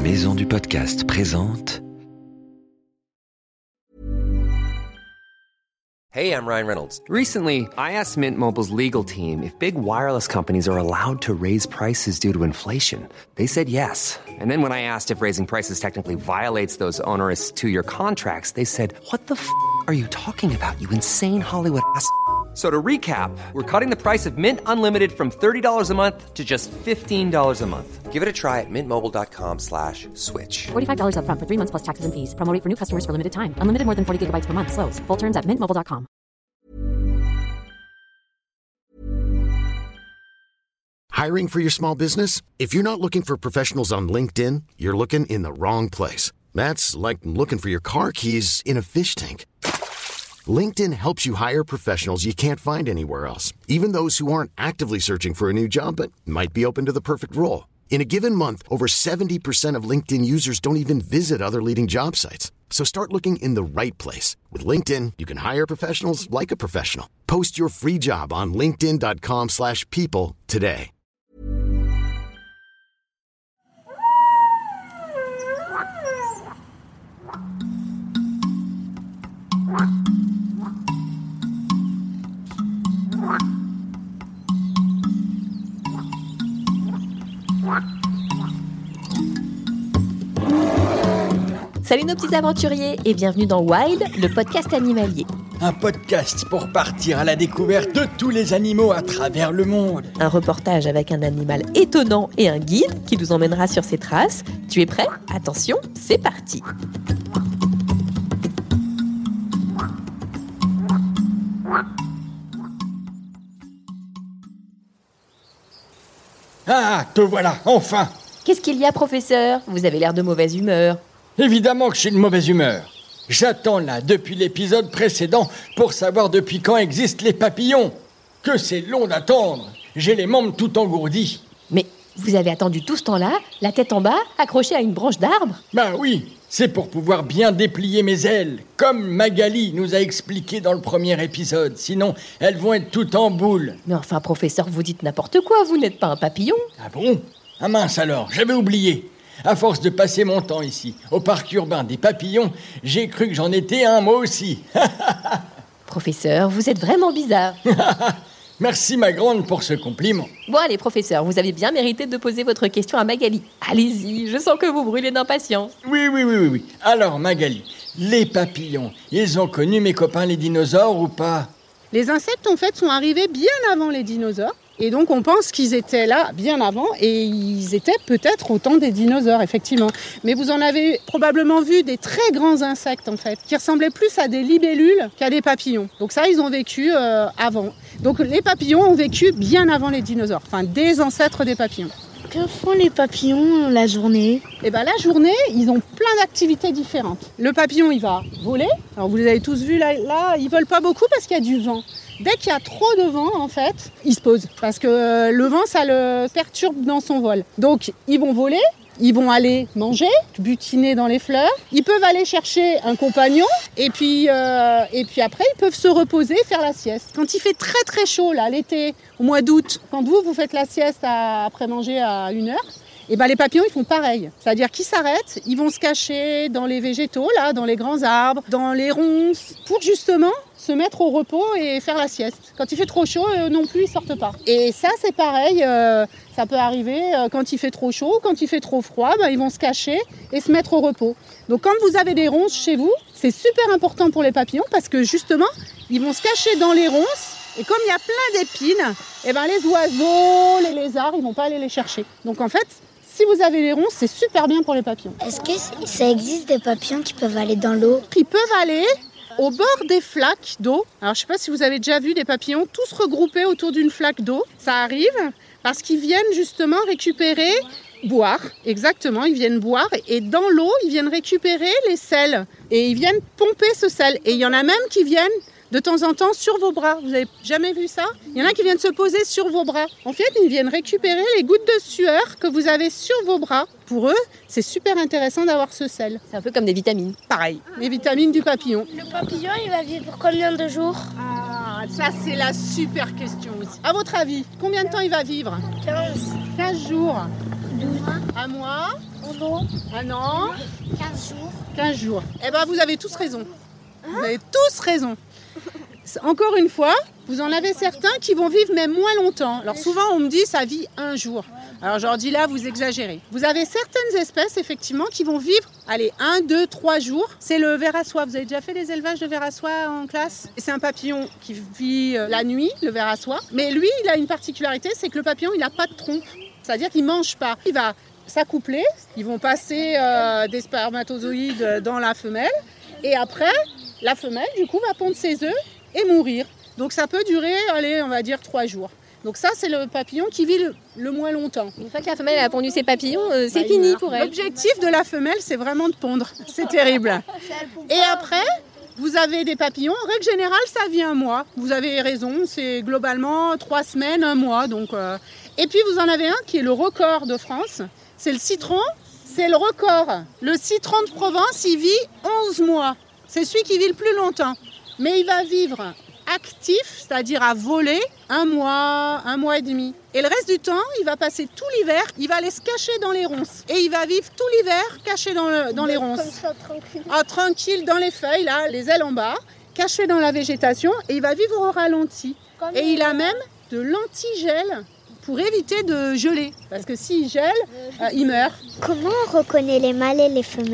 Maison du Podcast présente. Hey, I'm Ryan Reynolds. Recently, I asked Mint Mobile's legal team if big wireless companies are allowed to raise prices due to inflation. They said yes. And then when I asked if raising prices technically violates those onerous two-year contracts, they said, "What the f*** are you talking about, you insane Hollywood ass?" So to recap, we're cutting the price of Mint Unlimited from $30 a month to just $15 a month. Give it a try at mintmobile.com/switch. $45 up front for 3 months plus taxes and fees. Promo rate for new customers for limited time. Unlimited more than 40 gigabytes per month. Slows full terms at mintmobile.com. Hiring for your small business? If you're not looking for professionals on LinkedIn, you're looking in the wrong place. That's like looking for your car keys in a fish tank. LinkedIn helps you hire professionals you can't find anywhere else, even those who aren't actively searching for a new job but might be open to the perfect role. In a given month, over 70% of LinkedIn users don't even visit other leading job sites. So start looking in the right place. With LinkedIn, you can hire professionals like a professional. Post your free job on linkedin.com/people today. Salut nos petits aventuriers et bienvenue dans Wild, le podcast animalier. Un podcast pour partir à la découverte de tous les animaux à travers le monde. Un reportage avec un animal étonnant et un guide qui nous emmènera sur ses traces. Tu es prêt ? Attention, c'est parti. Ah, te voilà, enfin! Qu'est-ce qu'il y a, professeur ? Vous avez l'air de mauvaise humeur. Évidemment que je suis de mauvaise humeur. J'attends là, depuis l'épisode précédent, pour savoir depuis quand existent les papillons. Que c'est long d'attendre. J'ai les membres tout engourdis. Mais vous avez attendu tout ce temps-là, la tête en bas, accrochée à une branche d'arbre ? Ben oui, c'est pour pouvoir bien déplier mes ailes, comme Magali nous a expliqué dans le premier épisode. Sinon, elles vont être toutes en boule. Mais enfin, professeur, vous dites n'importe quoi, vous n'êtes pas un papillon. Ah bon ? Ah mince alors, j'avais oublié. À force de passer mon temps ici, au parc urbain des papillons, j'ai cru que j'en étais un moi aussi. Professeur, vous êtes vraiment bizarre. Merci ma grande pour ce compliment. Bon allez, professeur, vous avez bien mérité de poser votre question à Magali. Allez-y, je sens que vous brûlez d'impatience. Oui. Alors Magali, les papillons, ils ont connu mes copains les dinosaures ou pas ? Les insectes, en fait, sont arrivés bien avant les dinosaures. Et donc, on pense qu'ils étaient là bien avant et ils étaient peut-être au temps des dinosaures, effectivement. Mais vous en avez probablement vu des très grands insectes, en fait, qui ressemblaient plus à des libellules qu'à des papillons. Donc ça, ils ont vécu avant. Donc les papillons ont vécu bien avant les dinosaures, enfin des ancêtres des papillons. Que font les papillons la journée ? Eh bien, la journée, ils ont plein d'activités différentes. Le papillon, il va voler. Alors, vous les avez tous vus, là ils volent pas beaucoup parce qu'il y a du vent. Dès qu'il y a trop de vent, en fait, il se pose. Parce que le vent, ça le perturbe dans son vol. Donc, ils vont voler, ils vont aller manger, butiner dans les fleurs. Ils peuvent aller chercher un compagnon. Et puis après, ils peuvent se reposer et faire la sieste. Quand il fait très très chaud, là, l'été, au mois d'août, quand vous faites la sieste après manger à 1h, et ben les papillons, ils font pareil. C'est-à-dire qu'ils s'arrêtent, ils vont se cacher dans les végétaux, là, dans les grands arbres, dans les ronces, pour justement se mettre au repos et faire la sieste. Quand il fait trop chaud, non plus, ils sortent pas. Et ça, c'est pareil, ça peut arriver quand il fait trop chaud, quand il fait trop froid, ils vont se cacher et se mettre au repos. Donc quand vous avez des ronces chez vous, c'est super important pour les papillons parce que justement, ils vont se cacher dans les ronces. Et comme il y a plein d'épines, les oiseaux, les lézards, ils vont pas aller les chercher. Donc en fait, si vous avez les ronces, c'est super bien pour les papillons. Est-ce que ça existe des papillons qui peuvent aller dans l'eau ? Ils peuvent aller au bord des flaques d'eau. Alors je ne sais pas si vous avez déjà vu des papillons tous regroupés autour d'une flaque d'eau. Ça arrive parce qu'ils viennent justement récupérer, boire. Exactement, ils viennent boire. Et dans l'eau, ils viennent récupérer les sels. Et ils viennent pomper ce sel. Et il y en a même qui viennent de temps en temps sur vos bras. Vous n'avez jamais vu ça ? Il y en a qui viennent se poser sur vos bras. En fait, ils viennent récupérer les gouttes de sueur que vous avez sur vos bras. Pour eux, c'est super intéressant d'avoir ce sel. C'est un peu comme des vitamines. Pareil, les vitamines du papillon. Le papillon, il va vivre combien de jours ? Ah, ça c'est la super question aussi. À votre avis, combien de temps il va vivre ? 15. 15 jours. 12. Un mois. Un an. 15 jours. 15 jours. Eh bien, vous avez tous raison. Vous avez tous raison. Encore une fois, vous en avez certains qui vont vivre même moins longtemps. Alors souvent, on me dit ça vit 1 jour. Alors je leur dis là, vous exagérez. Vous avez certaines espèces, effectivement, qui vont vivre, 1, 2, 3 jours. C'est le ver à soie. Vous avez déjà fait des élevages de ver à soie en classe ? C'est un papillon qui vit la nuit, le ver à soie. Mais lui, il a une particularité, c'est que le papillon, il n'a pas de trompe. C'est-à-dire qu'il ne mange pas. Il va s'accoupler, ils vont passer des spermatozoïdes dans la femelle. Et après, la femelle, du coup, va pondre ses œufs et mourir. Donc ça peut durer, on va dire 3 jours. Donc ça, c'est le papillon qui vit le moins longtemps. Une fois que la femelle a pondu ses papillons, c'est fini pour elle. L'objectif de la femelle, c'est vraiment de pondre. C'est terrible. Et après, vous avez des papillons. En règle générale, ça vit 1 mois. Vous avez raison, c'est globalement 3 semaines, 1 mois. Donc, Et puis, vous en avez un qui est le record de France. C'est le citron. C'est le record. Le citron de Provence, il vit 11 mois. C'est celui qui vit le plus longtemps. Mais il va vivre actif, c'est-à-dire à voler, 1 mois, 1 mois et demi. Et le reste du temps, il va passer tout l'hiver, il va aller se cacher dans les ronces. Et il va vivre tout l'hiver caché dans les ronces. Comme ça, tranquille. Tranquille dans les feuilles, là, les ailes en bas, caché dans la végétation. Et il va vivre au ralenti. Et il a même de l'antigel pour éviter de geler. Parce que s'il gèle, il meurt. Comment on reconnaît les mâles et les femelles ?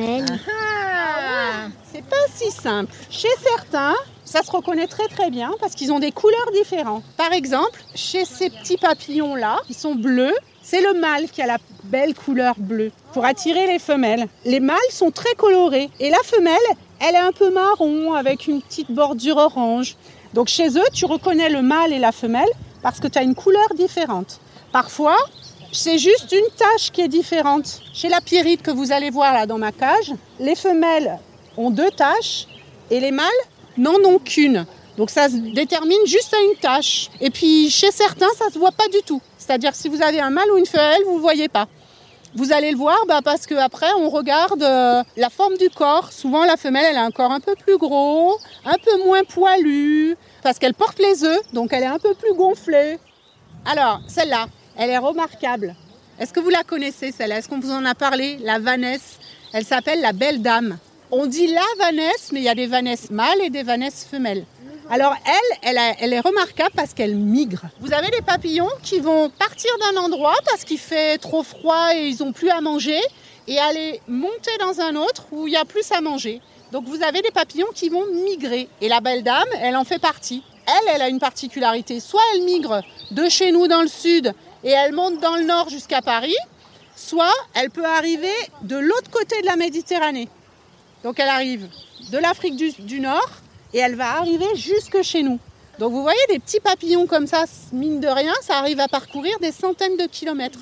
C'est pas si simple. Chez certains, ça se reconnaît très très bien parce qu'ils ont des couleurs différentes. Par exemple, chez ces petits papillons-là, qui sont bleus, c'est le mâle qui a la belle couleur bleue pour attirer les femelles. Les mâles sont très colorés et la femelle, elle est un peu marron avec une petite bordure orange. Donc chez eux, tu reconnais le mâle et la femelle parce que tu as une couleur différente. Parfois, c'est juste une tache qui est différente. Chez la pierrite que vous allez voir là dans ma cage, les femelles ont 2 taches et les mâles n'en ont qu'une. Donc ça se détermine juste à une tache. Et puis chez certains, ça ne se voit pas du tout. C'est-à-dire que si vous avez un mâle ou une femelle, vous ne le voyez pas. Vous allez le voir parce qu'après, on regarde la forme du corps. Souvent, la femelle, elle a un corps un peu plus gros, un peu moins poilu, parce qu'elle porte les œufs, donc elle est un peu plus gonflée. Alors, celle-là, elle est remarquable. Est-ce que vous la connaissez, celle-là ? Est-ce qu'on vous en a parlé ? La vanesse. Elle s'appelle la belle dame. On dit la vanesse, mais il y a des vanesses mâles et des vanesses femelles. Alors elle est remarquable parce qu'elle migre. Vous avez des papillons qui vont partir d'un endroit parce qu'il fait trop froid et ils n'ont plus à manger et aller monter dans un autre où il y a plus à manger. Donc vous avez des papillons qui vont migrer. Et la belle dame, elle en fait partie. Elle a une particularité. Soit elle migre de chez nous dans le sud et elle monte dans le nord jusqu'à Paris, soit elle peut arriver de l'autre côté de la Méditerranée. Donc elle arrive de l'Afrique du Nord et elle va arriver jusque chez nous. Donc vous voyez des petits papillons comme ça, mine de rien, ça arrive à parcourir des centaines de kilomètres.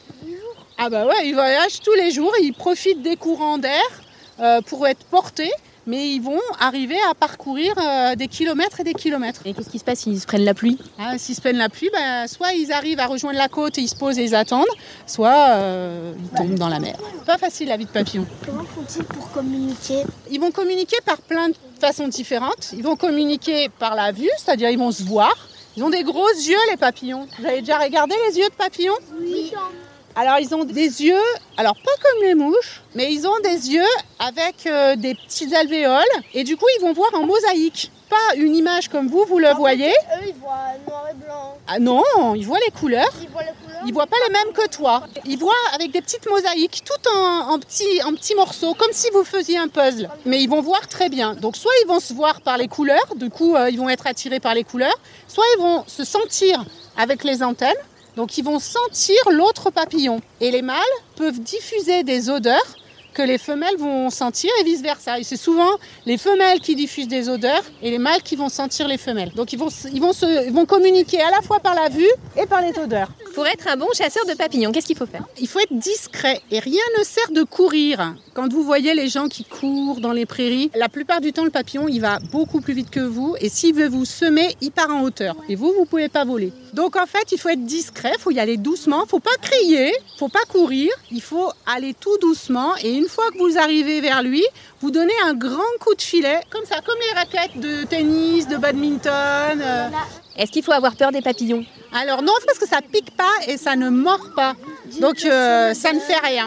Ah bah ouais, ils voyagent tous les jours, ils profitent des courants d'air pour être portés, mais ils vont arriver à parcourir des kilomètres et des kilomètres. Et qu'est-ce qui se passe s'ils se prennent la pluie ? S'ils se prennent la pluie, soit ils arrivent à rejoindre la côte et ils se posent et ils attendent, soit ils tombent dans la mer. Pas facile la vie de papillon. Comment font-ils pour communiquer ? Ils vont communiquer par plein de façons différentes. Ils vont communiquer par la vue, c'est-à-dire ils vont se voir. Ils ont des gros yeux, les papillons. Vous avez déjà regardé les yeux de papillons ? Oui. Alors ils ont des yeux, alors pas comme les mouches, mais ils ont des yeux avec des petits alvéoles et du coup ils vont voir en mosaïque. Pas une image comme vous le voyez. Eux ils voient noir et blanc. Ah non, ils voient les couleurs. Ils voient les couleurs. Ils voient pas les mêmes que toi. Ils voient avec des petites mosaïques, tout en petits morceaux, comme si vous faisiez un puzzle. Mais ils vont voir très bien. Donc soit ils vont se voir par les couleurs, du coup ils vont être attirés par les couleurs, soit ils vont se sentir avec les antennes. Donc ils vont sentir l'autre papillon. Et les mâles peuvent diffuser des odeurs que les femelles vont sentir et vice-versa. Et c'est souvent les femelles qui diffusent des odeurs et les mâles qui vont sentir les femelles. Donc ils vont communiquer à la fois par la vue et par les odeurs. Pour être un bon chasseur de papillons, qu'est-ce qu'il faut faire ? Il faut être discret et rien ne sert de courir. Quand vous voyez les gens qui courent dans les prairies, la plupart du temps le papillon il va beaucoup plus vite que vous et s'il veut vous semer, il part en hauteur. Et vous ne pouvez pas voler. Donc en fait il faut être discret, il faut y aller doucement, il ne faut pas crier, il ne faut pas courir, il faut aller tout doucement et une fois que vous arrivez vers lui, vous donnez un grand coup de filet, comme ça, comme les raquettes de tennis, de badminton. Est-ce qu'il faut avoir peur des papillons ? Alors non, parce que ça pique pas et ça ne mord pas. Donc ça ne fait rien.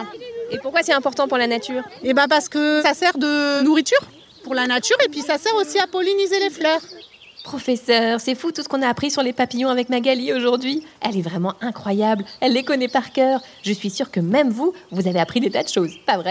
Et pourquoi c'est important pour la nature ? Et parce que ça sert de nourriture pour la nature et puis ça sert aussi à polliniser les fleurs. Professeur, c'est fou tout ce qu'on a appris sur les papillons avec Magali aujourd'hui. Elle est vraiment incroyable, elle les connaît par cœur. Je suis sûre que même vous avez appris des tas de choses, pas vrai ?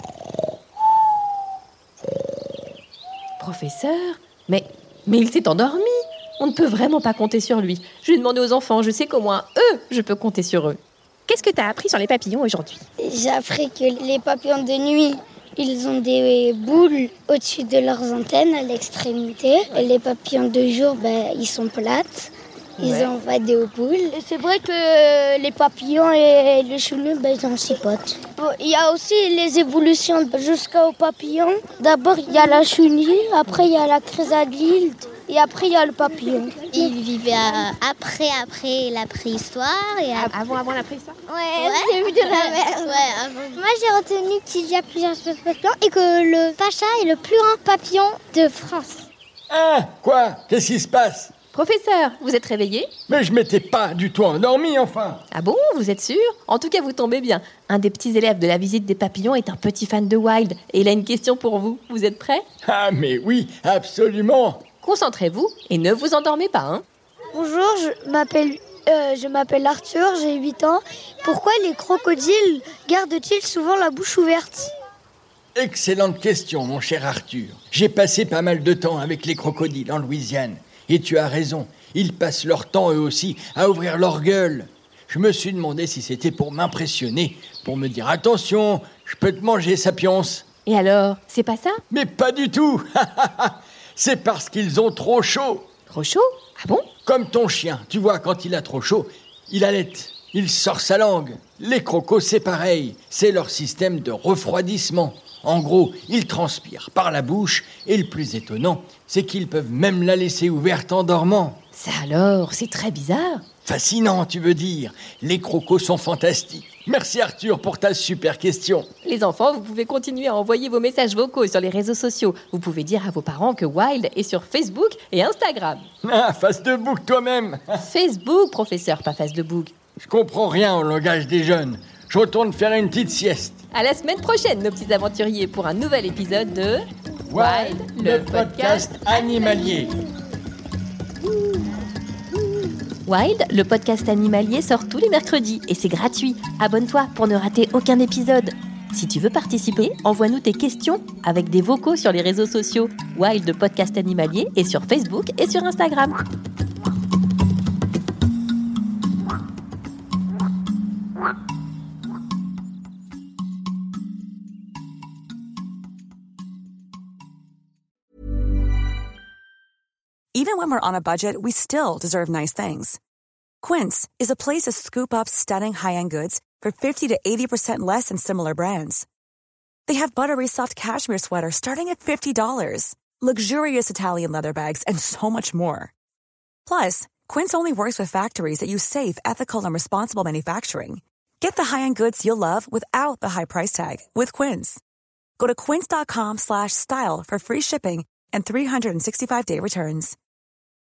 Professeur, mais il s'est endormi. On ne peut vraiment pas compter sur lui. Je vais demander aux enfants, je sais qu'au moins eux, je peux compter sur eux. Qu'est-ce que tu as appris sur les papillons aujourd'hui ? J'ai appris que les papillons de nuit, ils ont des boules au-dessus de leurs antennes à l'extrémité. Et les papillons de jour, ils sont plates. Ils ont pas de boules. Et c'est vrai que les papillons et les chenilles, ils ont 6 potes. Il y a aussi les évolutions jusqu'aux papillons. D'abord, il y a la chenille, après il y a la chrysalide. Et après, il y a le papillon. Ils vivaient après la préhistoire. Et Avant la préhistoire ? Ouais, c'est vu de la mer. Ouais, avant. Moi, j'ai retenu qu'il y a plusieurs espèces de papillons et que le pacha est le plus grand papillon de France. Ah, quoi ? Qu'est-ce qui se passe ? Professeur, vous êtes réveillé ? Mais je m'étais pas du tout endormi, enfin. Ah bon, vous êtes sûr ? En tout cas, vous tombez bien. Un des petits élèves de la visite des papillons est un petit fan de Wild. Et il a une question pour vous. Vous êtes prêts ? Ah, mais oui, absolument. Concentrez-vous et ne vous endormez pas, hein. Bonjour, je m'appelle Arthur, j'ai 8 ans. Pourquoi les crocodiles gardent-ils souvent la bouche ouverte ? Excellente question, mon cher Arthur. J'ai passé pas mal de temps avec les crocodiles en Louisiane. Et tu as raison, ils passent leur temps eux aussi à ouvrir leur gueule. Je me suis demandé si c'était pour m'impressionner, pour me dire « Attention, je peux te manger, Sapiens !» Et alors, c'est pas ça ? Mais pas du tout. C'est parce qu'ils ont trop chaud. Trop chaud ? Ah bon ? Comme ton chien, tu vois, quand il a trop chaud, il halète, il sort sa langue. Les crocos, c'est pareil, c'est leur système de refroidissement. En gros, ils transpirent par la bouche et le plus étonnant, c'est qu'ils peuvent même la laisser ouverte en dormant. Ça alors, c'est très bizarre. Fascinant, tu veux dire. Les crocos sont fantastiques. Merci Arthur pour ta super question. Les enfants, vous pouvez continuer à envoyer vos messages vocaux sur les réseaux sociaux. Vous pouvez dire à vos parents que Wild est sur Facebook et Instagram. Ah, Facebook toi-même. Facebook, professeur, pas Facebook. Je comprends rien au langage des jeunes. Je retourne faire une petite sieste. À la semaine prochaine, nos petits aventuriers, pour un nouvel épisode de Wild, le podcast animalier. Wild, le podcast animalier, sort tous les mercredis et c'est gratuit. Abonne-toi pour ne rater aucun épisode. Si tu veux participer, envoie-nous tes questions avec des vocaux sur les réseaux sociaux. Wild, le podcast animalier, est sur Facebook et sur Instagram. Even when we're on a budget, we still deserve nice things. Quince is a place to scoop up stunning high-end goods for 50 to 80% less than similar brands. They have buttery soft cashmere sweaters starting at $50, luxurious Italian leather bags, and so much more. Plus, Quince only works with factories that use safe, ethical, and responsible manufacturing. Get the high-end goods you'll love without the high price tag with Quince. Go to quince.com/style for free shipping and 365-day returns.